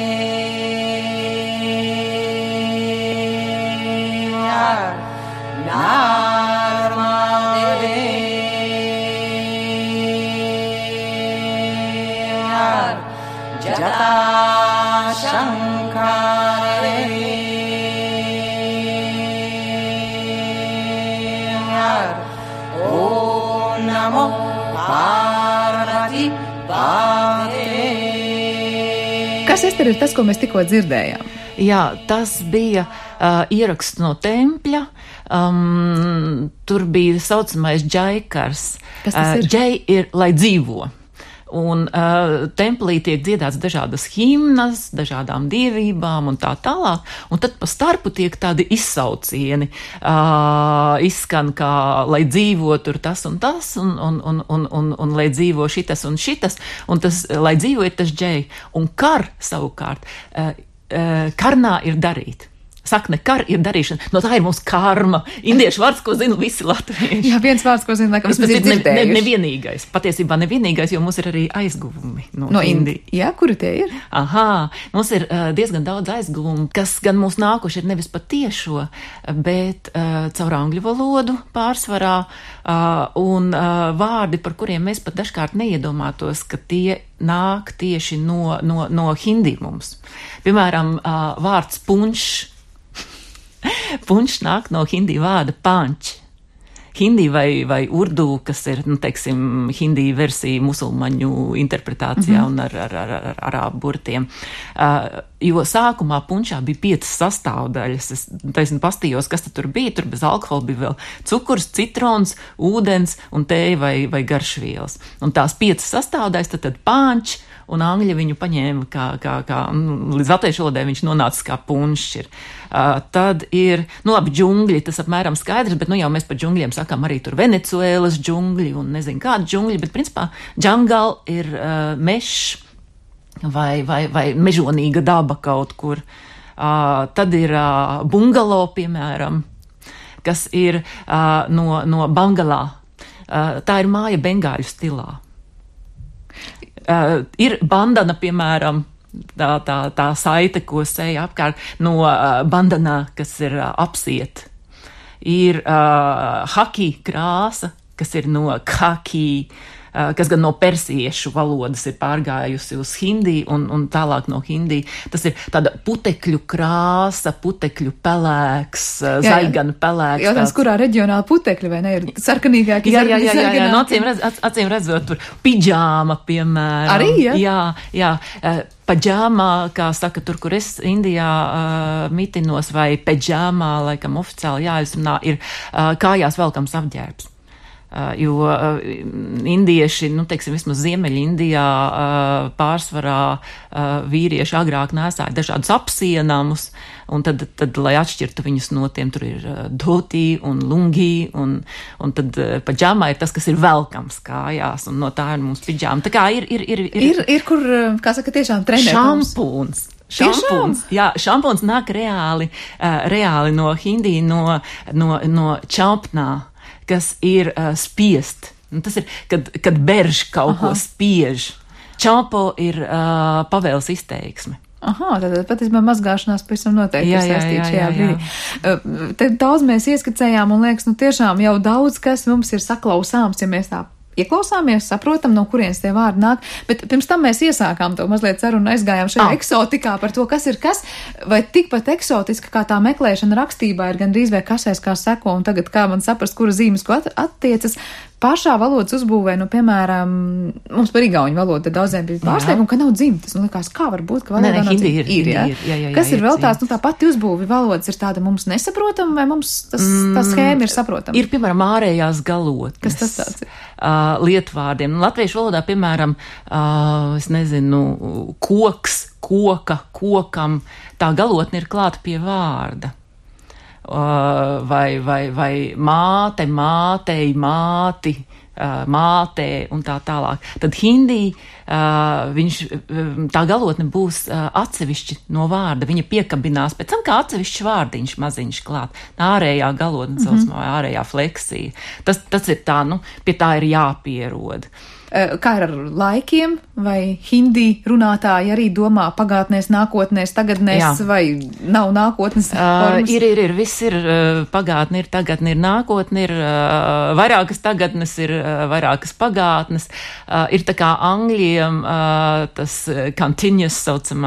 नर्मदे जटा शंकरे ओम नमो पार्वती पाते.
Kas, Ester, ir tas, ko mēs tikko dzirdējām?
Jā, tas bija ieraksts no tempļa. Tur bija saucamais džaikars.
Kas tas ir?
Džai ir, lai dzīvo. Un templī tiek dziedāts dažādas himnas, dažādām dievībām un tā tālāk. Un tad pa starpu tiek tādi izsaucieni. Izskan, kā lai dzīvo tur tas un tas, un lai dzīvo šitas un šitas. Un tas, lai dzīvo, ir tas džai. Un kar savukārt, karnā ir darīt. Sakne kar ir darīšana. No tā ir mūsu karma. Indiešu vārds, ko zinu visi latvieši.
Jā, viens vārds, ko zinu, laikam, vismaz ir dzirdējuši.
Nevienīgais. Patiesībā nevienīgais, jo mums ir arī aizguvumi
no hindi. Jā, kuri tie ir?
Aha, mums ir diezgan daudz aizguvumu, kas gan mūs nākuši ir nevis patiešo, bet caur angļu valodu pārsvarā un vārdi, par kuriem mēs pat dažkārt neiedomātos, ka tie nāk tieši no hindi mums. Piemēram, vārds punšs. Punš nāk no hindi vārda panč. Hindi vai urdu, kas ir, teiksim, hindi versija musulmaņu interpretācijā un ar arābu burtiem. Jo sākumā punčā bija 5 sastāvdaļas. Es pastījos, kas tur bija. Tur bez alkohola bija vēl cukurs, citrons, ūdens un tēja vai garšvielas. Un tās 5 sastāvdaļas, tad panč, un angļi viņu paņēma kā līdz latviešu valodai viņš nonāca kā punšs ir. Tad ir, labi, džungļi, tas apmēram skaidrs, bet jau mēs par džungļiem sakām arī tur Venecuēlas džungļi un nezinu kādi džungļi, bet principā džangal ir mešs vai mežonīga daba kaut kur. Tad ir bungalo, piemēram, kas ir no Bangalā. Tā ir māja bengāļu stilā. Ir bandana, piemēram, tā saite, ko seja apkārt, no bandanā, kas ir apsiet. Ir haki krāsa, kas ir no khaki. kas gan no persiešu valodas ir pārgājusi uz hindi un tālāk no hindi. Tas ir tāda putekļu krāsa, putekļu pelēks, zaigana pelēks.
Jautājums, kurā reģionā putekļi vai ne ir sarkanīgāki?
Jā, no acīm redzot, tur pidžāma, piemēram.
Arī,
jā. Paģāmā, kā saka tur, kur es Indijā mitinos, vai peģāmā, laikam oficiāli jāizrunā, ir kājās velkams apģērbs. Jo indieši, teiksim, vismaz Ziemeļindijā pārsvarā vīrieši agrāk nēsāja dažādus apsienamus, un tad, lai atšķirtu viņus no tiem, tur ir dhoti un lungi, un tad paģāmā ir tas, kas ir velkams kājās, un no tā ir mums pidžāma. Tā kā
ir kur, kā saka, tiešām trenēt.
Šampūns. Jā, šampūns nāk reāli no hindi, no čampnā, kas ir spiest. Tas ir, kad berž kaut ko spiež. Čampo ir pavēles izteiksme.
Tad patiesībā mazgāšanās pavisam noteikti ir saistīta šajā brīdī. Te daudz mēs ieskicējām un liekas, tiešām jau daudz, kas mums ir saklausāms, ja mēs tā ieklausāmies, saprotam, no kurienes tie vārdi nāk, bet pirms tam mēs iesākām to mazliet sarunu, aizgājām šajā eksotikā par to, kas ir kas, vai tikpat eksotiska, kā tā meklēšana rakstībā ir gandrīz vai kasēs, kā seko, un tagad kā man saprast, kura zīmes ko attiecas. Pašā valodas uzbūvē, piemēram, mums par igauņu valodu daudziem bija pārsteigumi, ka nav dzimtas, un likās, kā var būt, ka valodā nav dzimtas. Ir. Kas ir vēl tās, tā pati uzbūve valodas ir tāda mums nesaprotama, vai mums tā schēma ir saprotama?
Ir, piemēram, ārējās galotnes.
Kas tas tāds ir?
Lietvārdiem. Latviešu valodā, piemēram, es nezinu, koks, koka, kokam, tā galotne ir klāta pie vārda. Vai māte, mātei, māti, mātē un tā tālāk. Tad hindi, tā galotne būs atsevišķi no vārda. Viņa piekabinās pēc tam kā atsevišķs vārdiņš maziņš klāt. Ārējā galotne, vai ārējā fleksija. Tas ir tā, pie tā ir jāpierod.
Kā ir ar laikiem, vai hindi runātāji arī domā pagātnēs, nākotnēs, tagadnēs, vai nav nākotnes formas?
Ir, viss ir pagātne, ir tagadne, ir nākotne, ir vairākas tagadnes, ir vairākas pagātnes. Ir tā kā angļiem tas continuous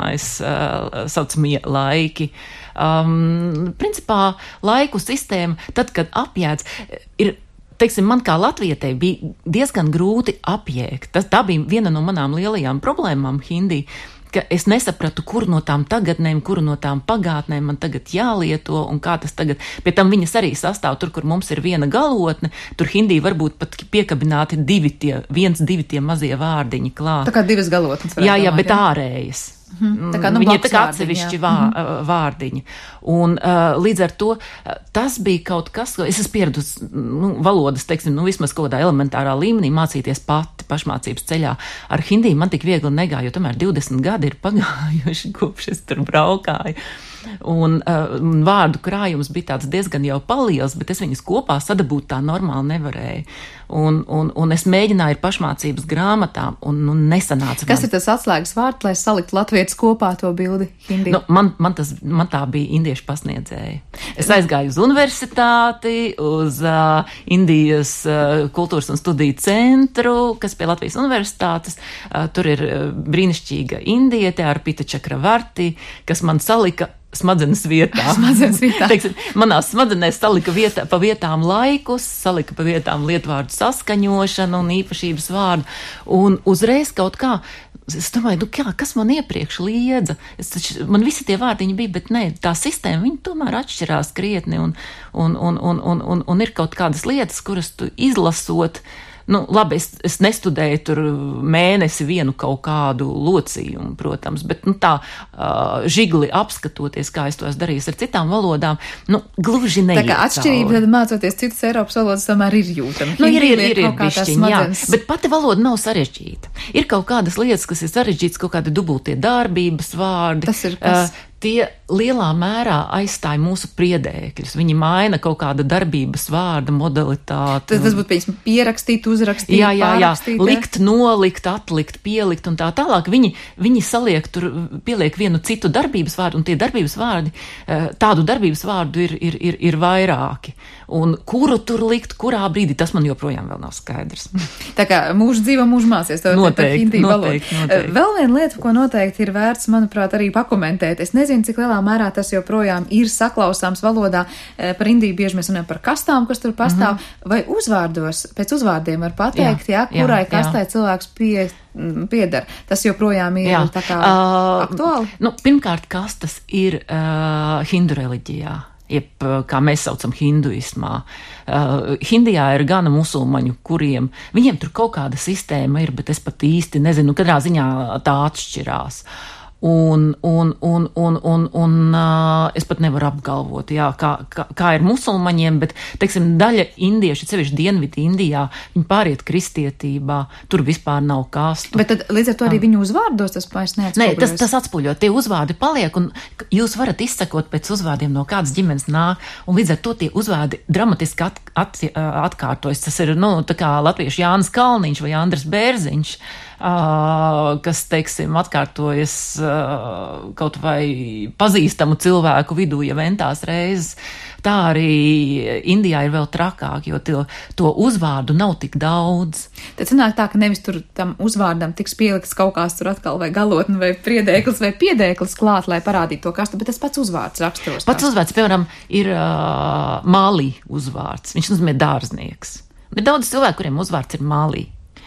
saucamie laiki. Principā laiku sistēma, tad, kad apjēdz, ir. Teiksim, man kā latvietei bija diezgan grūti apjēgt. Tā bija viena no manām lielajām problēmām hindi, ka es nesapratu, kuru no tām tagadnēm, kuru no tām pagātnēm man tagad jālieto un kā tas tagad. Pie tam viņas arī sastāv tur, kur mums ir viena galotne, tur hindi varbūt pat piekabināti divi tie mazie vārdiņi klāt.
Tā kā divas galotnes.
Jā, bet ārējas. Viņi ir tā kā atsevišķi vārdiņi. Un līdz ar to tas bija kaut kas, ko es esmu pieradusi valodas, teiksim, vismaz kaut kādā elementārā līmenī mācīties pati pašmācības ceļā. Ar hindi man tik viegli negāja, jo tomēr 20 gadi ir pagājuši, kopš es tur braukāju. Un vārdu krājums bija tāds diezgan jau paliels, bet es viņus kopā sadabūt tā normāli nevarēju. Un es mēģināju ar pašmācības grāmatām, un nesanāca.
Kas ir tas atslēgas vārds, lai saliktu latvietis kopā to bildi hindi?
Man tā bija indiešu pasniedzēja. Es aizgāju uz universitāti, uz Indijas kultūras un studiju centru, kas pie Latvijas universitātes. Tur ir brīnišķīga indiete ar Pita Čakravarti, kas man salika smadzenes vietā. Teiksim, manās smadzenēs salika pa vietām laikus, salika pa vietām lietvārdu saskaņošanu un īpašības vārdu. Un uzreiz kaut kā, es domāju, kas man iepriekš liedza? Man visi tie vārdiņi bija, bet nē, tā sistēma, viņa tomēr atšķirās krietni un ir kaut kādas lietas, kuras tu izlasot. Labi, es nestudēju tur mēnesi vienu kaut kādu locījumu, protams, bet tā žigli apskatoties, kā es to esmu darījis ar citām valodām, gluži neiet.
Tā kā atšķirība, tad mācoties citas Eiropas valodas, tomēr ir jūtama.
Ir bišķiņ, jā, bet pati valoda nav sarežģīta. Ir kaut kādas lietas, kas ir sarežģītas, kaut kādi dubultie darbības vārdi.
Tas ir kas?
tie lielā mērā aizstāja mūsu priedēkļus. Viņi maina kaut kāda darbības vārda modalitāti.
Tas būtu, piemēram, pierakstīt, uzrakstīt,
pārrakstīt. Likt, nolikt, atlikt, pielikt un tā tālāk. Viņi saliek tur, pieliek vienu citu darbības vārdu, un tie darbības vārdi, tādu darbības vārdu ir vairāki. Un kuru tur likt, kurā brīdī, tas man joprojām vēl nav skaidrs.
Tā kā mūžu dzīvo, mūžu mācies.
Noteikti.
Vēl viena lieta, ko noteikti ir vērts, manuprāt, arī pakomentēt. Es nezinu, cik lielā mērā tas joprojām ir saklausāms valodā. Par Indiju bieži mēs runājam par kastām, kas tur pastāv. Vai uzvārdos, pēc uzvārdiem var pateikt, kurai kastai cilvēks pieder. Tas joprojām ir tā kā aktuāli?
Pirmkārt, kastas ir hindu reliģijā. Jeb, kā mēs saucam, hinduismā. Hindijā ir gana musulmaņu, kuriem viņiem tur kaut kāda sistēma ir, bet es pat īsti nezinu, katrā ziņā tā atšķirās. Un es pat nevaru apgalvot, kā ir musulmaņiem, bet, teiksim, daļa indieši, sevišķi Dienvidu Indijā, viņi pāriet kristietībā, tur vispār nav kastu.
Bet tad līdz ar to arī viņu uzvārdos tas vairs neatspoguļojas?
Nē, tas atspoguļo, tie uzvārdi paliek, un jūs varat izsekot pēc uzvārdiem, no kādas ģimenes nāk, un līdz ar to tie uzvārdi dramatiski atkārtojas. Tas ir, tā kā latviešu Jānis Kalniņš vai Andris Bērziņš, kas, teiksim, atkārtojas kaut vai pazīstamu cilvēku vidū, ja ventās reizes. Tā arī Indijā ir vēl trakāk, jo to uzvārdu nav tik daudz.
Tad sanāk tā, ka nevis tur tam uzvārdam tiks pielikts kaut kāds tur atkal vai galotni vai priedēklis vai piedēklis klāt, lai parādītu to kastu, bet tas pats uzvārds raksturos.
Pats uzvārds, piemēram, ir Mālī uzvārds. Viņš nozīmē dārznieks. Ir daudz cilvēku, kuriem uzvārds ir Mālī.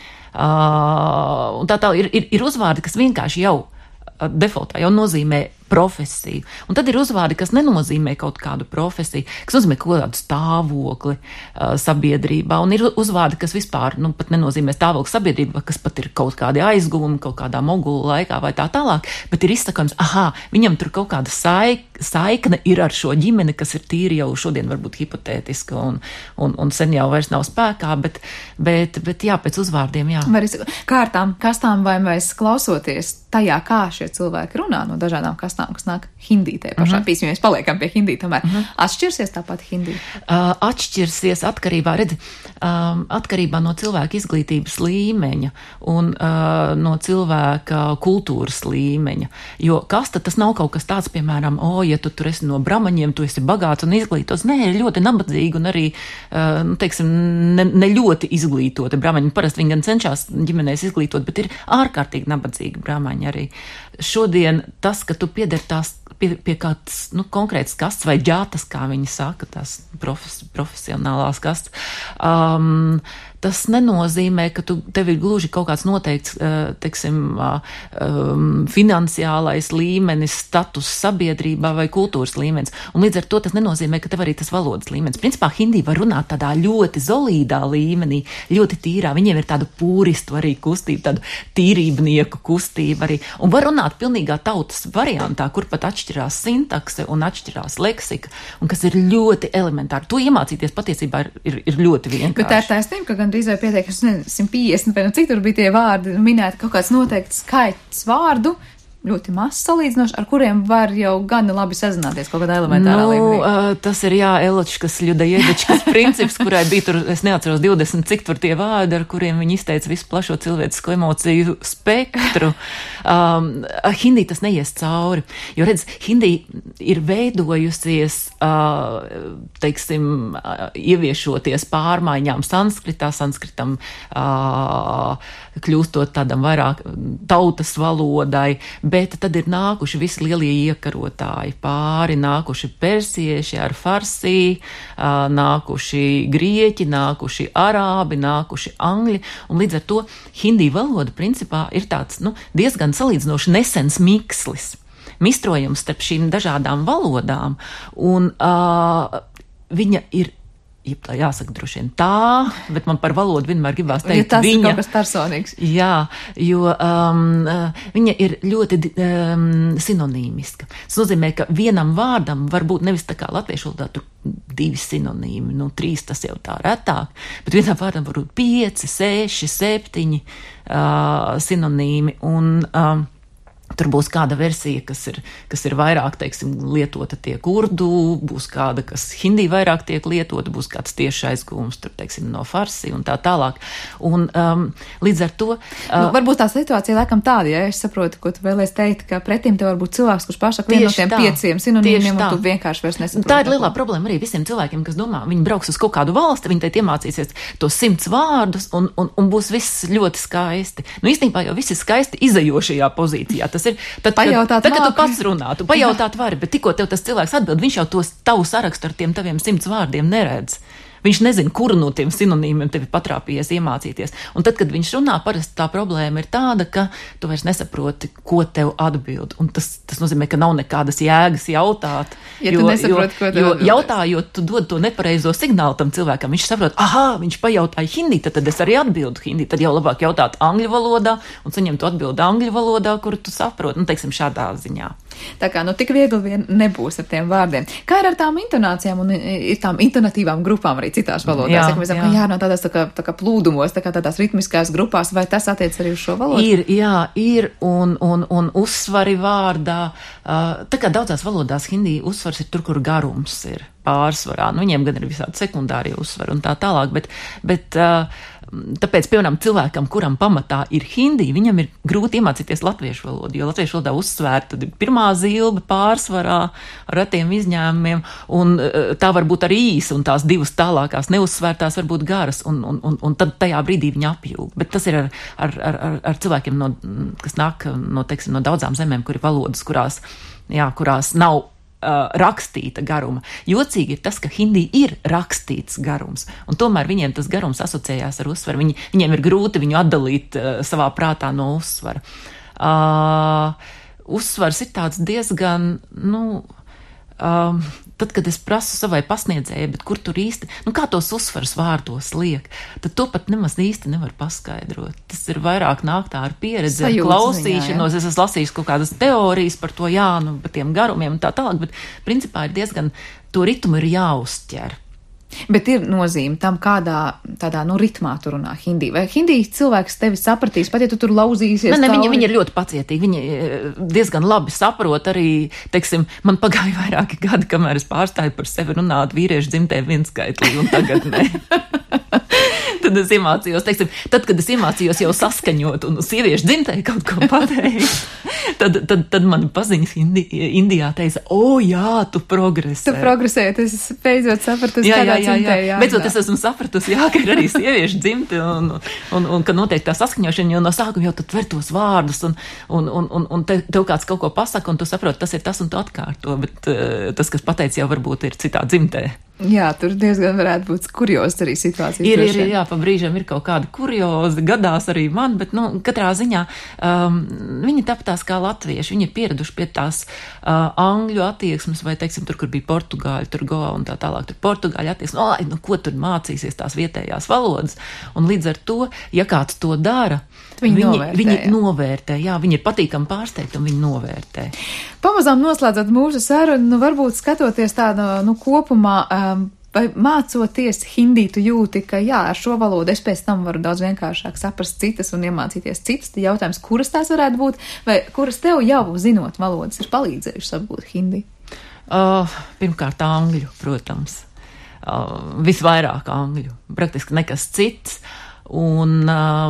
Un tā ir uzvārdi, kas vienkārši jau defaultā jau nozīmē profesiju. Un tad ir uzvārdi, kas nenozīmē kaut kādu profesiju, kas nozīmē kaut kādu stāvokli sabiedrībā. Un ir uzvārdi, kas vispār, pat nenozīmē stāvokli sabiedrībā, kas pat ir kaut kādi aizguvumi, kaut kādā mogulu laikā vai tā tālāk, bet ir izsakojums, viņam tur kaut kāda saikne ir ar šo ģimeni, kas ir tīri jau šodien varbūt hipotētiska un sen jau vairs nav spēkā, bet jā, pēc uzvārdiem, jā.
Kā ar tām kastām vai mēs klausoties tajā, kā šie cilvēki runā no dažādām kastām, kas nāk hindī tajā pašā pīsmī, mēs paliekam pie hindī, tomēr atšķirsies tāpat hindī?
Atšķirsies atkarībā no cilvēka izglītības līmeņa un no cilvēka kultūras līmeņa, jo kasta tas nav kaut kas tāds, piemēram, ja tu tur esi no bramaņiem, tu esi bagāts un izglītots. Nē, ir ļoti nabadzīgi un arī, teiksim, ne ļoti izglītoti bramaņi. Parasti viņi gan cenšas ģimenēs izglītot, bet ir ārkārtīgi nabadzīgi bramaņi arī. Šodien tas, ka tu pieder pie kāds, konkrēts kasts vai ģātas, kā viņi saka, tās profesionālās kastas, tas nenozīmē, ka tev ir gluži kaut kāds noteikts, teiksim, finansiālais līmenis, status sabiedrībā vai kultūras līmenis. Un līdz ar to tas nenozīmē, ka tev arī tas valodas līmenis. Principā hindi var runāt tādā ļoti zolīdā līmenī, ļoti tīrā. Viņiem ir tāda pūristu arī kustība, tādu tīrībnieku kustība arī. Un var runāt pilnīgā tautas variantā, kur pat atšķirās sintakse un atšķirās leksika, un kas ir ļoti elementāri. To iemācīties patiesībā ir ļoti vienkārši.
Bet tā ir taisnība, ka gan drīzai pietiek 150, vai cik tur bija tie vārdi, minēti kaut kāds noteikts skaits vārdu, ļoti maz salīdzinoši, ar kuriem var jau gan labi sazināties kaut kādā elementārā līmenī.
Tas ir, Eločkas, Ļudajevičkas princips, kurai bija tur, es neatceros 20, cik tur tie vārdi, ar kuriem viņi izteica visu plašo cilvēcisko emociju spektru. Hindi tas neies cauri, jo, redz, hindi ir veidojusies, teiksim, ieviešoties pārmaiņām sanskritam, kļūstot tādam vairāk tautas valodai, bet tad ir nākuši visi lielie iekarotāji pāri, nākuši persieši ar farsī, nākuši grieķi, nākuši arābi, nākuši angļi, un līdz ar to hindi valoda principā ir tāds, diezgan salīdzinoši nesens mikslis, mistrojums starp šīm dažādām valodām, un viņa ir, tā jāsaka droši vien tā, bet man par valodu vienmēr gribās teikt,
tas ir kaut kas personīgs.
Jā, jo viņa ir ļoti sinonīmiska. Tas nozīmē, ka vienam vārdam var būt nevis tā kā latviešu valodā tur 2 sinonīmi, 3 tas jau tā retāk, bet vienam vārdam var būt 5, 6, 7 sinonīmi, un Tur būs kāda versija, kas ir vairāk, teiksim, lietota tiek urdu, būs kāda, kas hindi vairāk tiek lietota, būs kāds tieši aizgūms, tur, teiksim, no farsi un tā tālāk. Un līdz ar to...
varbūt tā situācija laikam tāda, ja es saprotu, ko tu vēlies teikt, ka pretim tev var būt cilvēks, kurš pasaka vienu no tiem 5 sinonīmiem, un tu vienkārši vairs nesaproti.
Tā ir lielā problēma arī visiem cilvēkiem, kas domā, viņi brauks uz kaut kādu valsti, viņi te iemācīsies to 100 vārdus, un būs viss ļoti skaisti. Nu, īstenībā jau viss ir skaisti izejošajā pozīcijā. Tas ir, tad, kad tu pats runā, tu pajautāt vari, bet tikko tev tas cilvēks atbild, viņš jau tos tavu sarakstu ar tiem taviem 100 vārdiem neredz. Viņš nezina, kuru no tiem sinonīmiem tevi patrāpījies iemācīties. Un tad, kad viņš runā, parasti tā problēma ir tāda, ka tu vairs nesaproti, ko tev atbild. Un tas nozīmē, ka nav nekādas jēgas jautāt.
Ja tu nesaproti, ko tev atbild.
Jautājot, tu dod to nepareizo signālu tam cilvēkam. Viņš saprot, viņš pajautāja hindi, tad es arī atbildu hindi. Tad jau labāk jautāt angļu valodā un saņemt atbildi angļu valodā, kuru tu saproti. Nu, teiksim, šādā ziņā.
Tā kā, tik viegli vien nebūs ar tiem vārdiem. Kā ir ar tām intonācijām un ir tām intonatīvām grupām arī citās valodās?
Jā,
mēs zinām, ka jārunā tādās tā kā plūdumos, tā kā tādās ritmiskās grupās, vai tas attiec arī uz šo valodu?
Ir, un uzsvari vārdā. Tā kā daudzās valodās hindi uzsvars ir tur, kur garums ir pārsvarā. Nu, viņiem gan ir visādi sekundārie uzsvari un tā tālāk, bet tāpēc, piemēram, cilvēkam, kuram pamatā ir hindi, viņam ir grūti iemācīties latviešu valodu, jo latviešu valodā uzsvērta tad ir pirmā zilbe pārsvarā ar retiem izņēmumiem, un tā var būt arī īsa, un tās divas tālākās neuzsvērtās var būt garas, un tad tajā brīdī viņa apjūg. Bet tas ir ar cilvēkiem, kas nāk teiksim, no daudzām zemēm, kur ir valodas, kurās nav rakstīta garuma. Jocīgi ir tas, ka hindi ir rakstīts garums, un tomēr viņiem tas garums asociējās ar uzsvaru. Viņiem ir grūti viņu atdalīt savā prātā no uzsvara. Uzsvars ir tāds diezgan, tad, kad es prasu savai pasniedzējai, bet kur tur īsti, kā tos uzsvars vārdos liek, tad to pat nemaz īsti nevar paskaidrot. Tas ir vairāk nāk tā ar pieredzi, ar klausīšanos. Es esmu lasījis kaut kādas teorijas par to, par tiem garumiem un tā tālāk, bet principā ir diezgan, to ritmu ir jāuzķer.
Bet ir nozīme tam, kādā tādā ritmā tu runā hindi. Vai hindi cilvēks tevi sapratīs, pat ja tu tur lauzīsies?
Viņi ir ļoti pacietīgi. Viņi diezgan labi saprot arī, teiksim, man pagāja vairāki gadi, kamēr es pārstāju par sevi runāt vīriešu dzimtē vienskaitlī, un tagad ne. Tad es iemācījos, teiksim, tad, kad es iemācījos jau saskaņot un sieviešu dzimtē kaut ko pateikt, tad mani paziņas Indijā teica, jā, tu progresē.
Tu progresēji, es beidzot sapratu, kādā dzimtē jārunā.
Beidzot es esmu sapratusi, ka ir arī sieviešu dzimte un ka notiek tā saskaņošana, jo no sākuma jau tu tver tos vārdus un tev kāds kaut ko pasaka, un tu saproti, tas ir tas un tu atkārto, bet tas, kas pateic, jau varbūt ir citā dzimtē.
Jā, tur diezgan varētu būt kuriozi arī situācijas.
Ir, pa brīžam ir kaut kādi kuriozi, gadās arī man, bet, katrā ziņā viņi taptās kā latvieši, viņi ir pieraduši pie tās angļu attieksmes, vai, teiksim, tur, kur bija portugāļi, tur goa un tā tālāk, tur portugāļi attieksmes, ko tur mācīsies tās vietējās valodas, un līdz ar to, ja kāds to dara, viņi novērtē, viņi ir patīkami pārsteigti un viņi novērtē.
Pamazām noslēdzot mūsu sarunu, varbūt skatoties tādu, kopumā, vai mācoties hindi, tu jūti, ka ar šo valodu es pēc tam varu daudz vienkāršāk saprast citas un iemācīties citas. Tad jautājums, kuras tās varētu būt, vai kuras tev jau zinot valodas ir palīdzējušas apgūt hindi?
Pirmkārt angļu, protams. Visvairāk angļu. Praktiski nekas cits. Un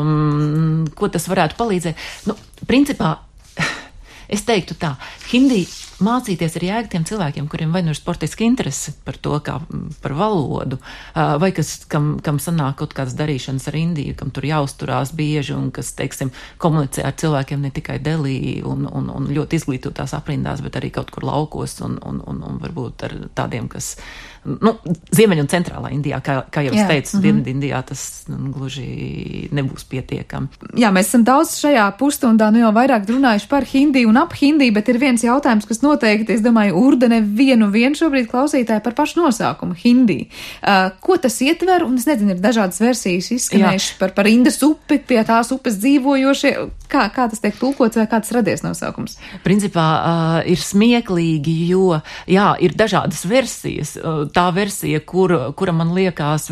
ko tas varētu palīdzēt? Principā, es teiktu tā, hindi mācīties ir jēga tiem cilvēkiem, kuriem vai nu ir sportiski interesi par to, kā par valodu, vai kam sanāk kaut kādas darīšanas ar Indiju, kam tur jāuzturās bieži un kas, teiksim, komunicē ar cilvēkiem ne tikai Delī un ļoti izglītotās aprindās, bet arī kaut kur laukos un varbūt ar tādiem, kas, Ziemeļ un centrālā Indijā, kā jau es teicu, Dienvidindijā tas gluži nebūs pietiekami.
Jā, mēs esam daudz šajā pusstundā jau vairāk runājuši par hindi un ap hindi, bet ir viens jautājums, kas noteikti, es domāju, urda nevienu šobrīd klausītāju par pašu nosaukumu, hindi. Ko tas ietver? Un es nezinu, ir dažādas versijas izskanējušas par Indas upi, pie tās upes dzīvojošie. Kā tas tiek tulkots vai kā tas radies nosaukums?
Principā ir smieklīgi, jo, jā, ir dažādas versijas. Tā versija, kura man liekas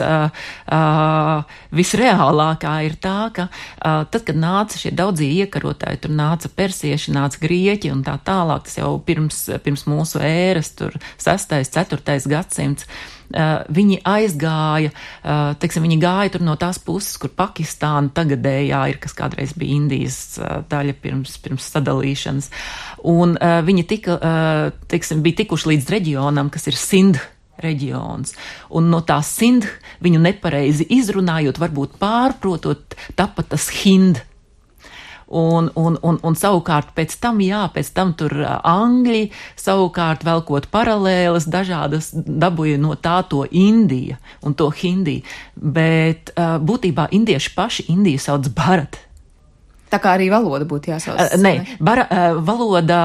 visreālākā ir tā, ka tad, kad nāca šie daudzie iekarotāji, tur nāca persieši, nāca grieķi un tā tālāk, tas jau pirms mūsu ēras, tur 6., 4. gadsimts, viņi aizgāja, viņi gāja tur no tās puses, kur Pakistāna tagadējā ir, kas kādreiz bija Indijas daļa pirms sadalīšanas, un viņi bija tikuši līdz reģionam, kas ir Sindh reģions, un no tā Sindh viņu nepareizi izrunājot, varbūt pārprotot, tapa tas Hind. Un savukārt pēc tam tur angļi, savukārt velkot paralēles dažādas dabūja no tā to Indija un to hindi, bet būtībā indieši paši Indiju sauc Bharat.
Tā kā arī valoda būtu jāsauc.
Nē, valoda,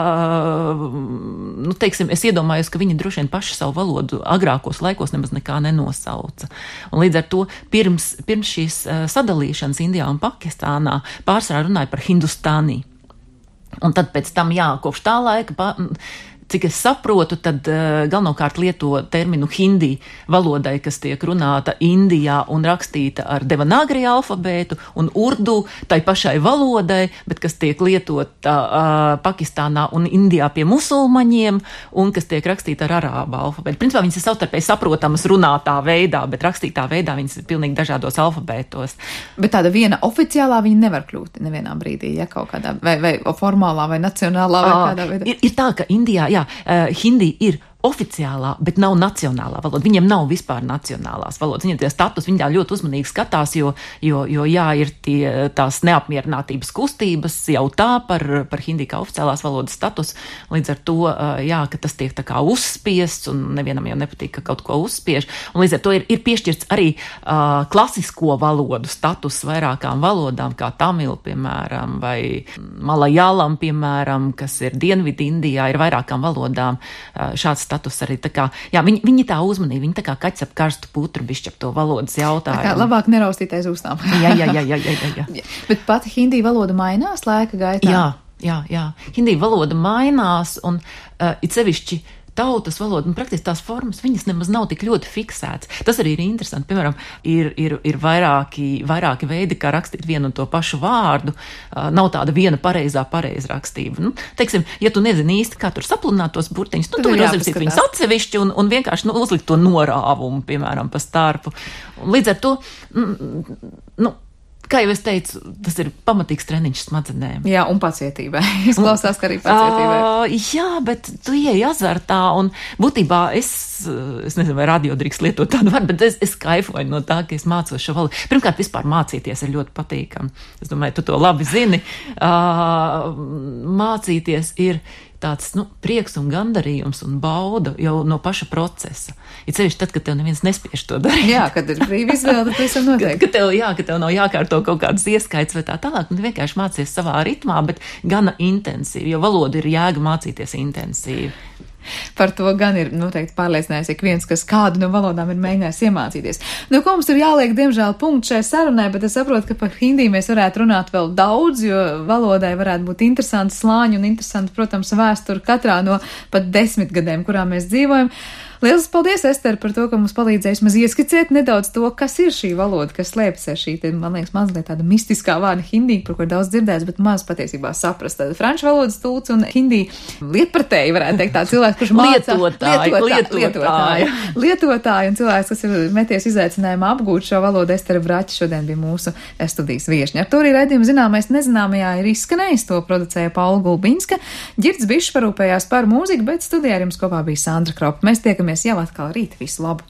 es iedomājos, ka viņi droši vien paši savu valodu agrākos laikos nemaz nekā nenosauca. Un līdz ar to pirms šīs sadalīšanas Indijā un Pakistānā pārsvarā runāja par Hindustānī. Un tad pēc tam, kopš tā laika, cik es saprotu, tad galvenokārt lieto terminu hindi valodai, kas tiek runāta Indijā un rakstīta ar devanagri alfabētu, un urdu tai pašai valodai, bet kas tiek lietota Pakistānā un Indijā pie musulmaņiem, un kas tiek rakstīta ar arābu alfabētu. Principā viņas ir savtarpēji saprotamas runātā veidā, bet rakstītā veidā viņas ir pilnīgi dažādos alfabētos.
Bet tāda viena oficiālā viņa nevar kļūt nevienā brīdī, ja kaut kādā, vai formālā, vai nacionālā, vai kādā veidā.
Ir tā, ka Indijā, hindi ir oficiālā, bet nav nacionālā valoda. Viņiem nav vispār nacionālās valodas. Viņiem tie status, viņi tā ļoti uzmanīgi skatās, jo ir tās neapmierinātības kustības jau tā par hindi kā oficiālās valodas status. Līdz ar to, ka tas tiek tā kā uzspiests, un nevienam jau nepatīk, ka kaut ko uzspiež. Un līdz ar to ir piešķirts arī klasisko valodu status vairākām valodām, kā Tamilu, piemēram, vai Malajalam, piemēram, kas ir Dienvidu Indijā, ir vairākām valodām šāds status arī tā kā, viņi tā uzmanīgi, viņi tā kā kaķis ap karstu putru bišķi ap to valodas jautājumu.
Tā kā labāk neraustītais uzstām.
Jā.
Bet pati hindi valoda mainās laika gaitā?
Jā. Hindi valoda mainās, un it sevišķi tautas valoda, un praktiski tās formas, viņas nemaz nav tik ļoti fiksētas. Tas arī ir interesanti. Piemēram, ir vairāki veidi, kā rakstīt vienu un to pašu vārdu. Nav tāda viena pareizrakstība. Ja tu nezini īsti, kā tur saplunāt tos burtiņus, tu ir uzrakstīt viņus atsevišķi un vienkārši uzlikt to norāvumu, piemēram, pa starpu. Un līdz ar to, kā jau es teicu, tas ir pamatīgs treniņš smadzenēm.
Jā, un pacietībai. Es klausās, ka arī pacietībai.
Jā, bet tu ieej azartā, un būtībā es nezinu, vai radio drīkst lietot tādu vārdu, bet es kaifoju no tā, ka es mācos šo valodu. Pirmkārt, vispār mācīties ir ļoti patīkami. Es domāju, tu to labi zini. Mācīties ir tāds, prieks un gandarījums un bauda jau no paša procesa. Ir ceļš tad, kad tev neviens nespiež to darīt.
Jā, kad ir brīvi izvēle, tad visam noteikti.
Ka tev nav jākārto kaut kādas ieskaits vai tā tālāk, un vienkārši mācies savā ritmā, bet gana intensīvi, jo valodu ir jēga mācīties intensīvi.
Par to gan ir noteikti pārliecinājies ik viens, kas kādu no valodām ir mēģinājis iemācīties. Ko mums ir jāliek, diemžēl, punkts šai sarunai, bet es saprotu, ka par hindi mēs varētu runāt vēl daudz, jo valodai varētu būt interesanti slāņi un interesanti, protams, vēsture katrā no pat 10 gadiem, kurā mēs dzīvojam. Lielas paldies, Ester, par to, ka mums palīdzēs maz ieskicēt nedaudz to, kas ir šī valoda, kas slēpjas ar šī, man liekas, mazliet tāda mistiskā vārda hindi, par ko ir daudz dzirdēts, bet maz patiesībā saprast. Tāda franču valodas tulce un hindi lietpratēji, varētu teikt, tā cilvēks, kurš māca lietotāji un cilvēks, kas ir meties izaicinājumu apgūt šo valodu. Estera Braķa šodien bija mūsu studijas viešņa. Ar to arī raidījumu zināmais nezināmajā ir izskanējis, to producēja Paula Gulbinska. Ģirds Bišs parūpējās par mūziku, bet studijā ar jums kopā bija Sandra Kropa. Mēs tiekamies jau atkal rīt. Visu labu!